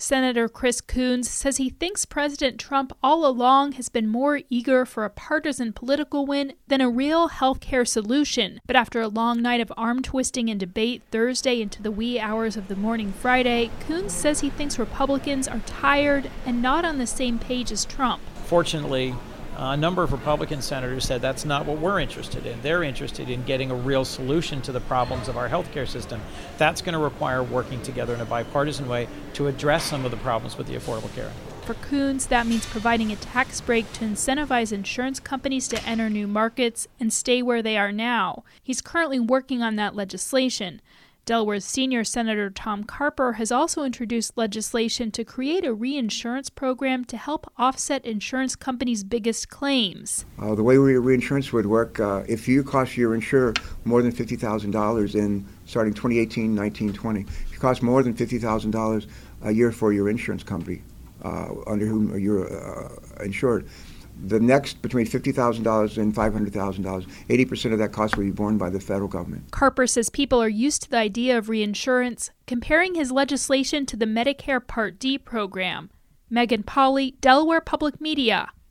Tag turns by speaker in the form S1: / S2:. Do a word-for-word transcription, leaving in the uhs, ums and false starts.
S1: Senator Chris Coons says he thinks President Trump all along has been more eager for a partisan political win than a real health care solution. But after a long night of arm-twisting and debate Thursday into the wee hours of the morning Friday, Coons says he thinks Republicans are tired and not on the same page as Trump.
S2: Fortunately, a number of Republican senators said that's not what we're interested in. They're interested in getting a real solution to the problems of our healthcare system. That's going to require working together in a bipartisan way to address some of the problems with the Affordable Care Act.
S1: For Coons, that means providing a tax break to incentivize insurance companies to enter new markets and stay where they are now. He's currently working on that legislation. Delaware's senior Senator Tom Carper has also introduced legislation to create a reinsurance program to help offset insurance companies' biggest claims.
S3: Uh, the way re- reinsurance would work, uh, if you cost your insurer more than fifty thousand dollars in starting twenty eighteen, nineteen, twenty, if you cost more than fifty thousand dollars a year for your insurance company uh, under whom you're uh, insured, the next between fifty thousand dollars and five hundred thousand dollars, eighty percent of that cost will be borne by the federal government.
S1: Carper says people are used to the idea of reinsurance, comparing his legislation to the Medicare Part D program. Megan Pauley, Delaware Public Media.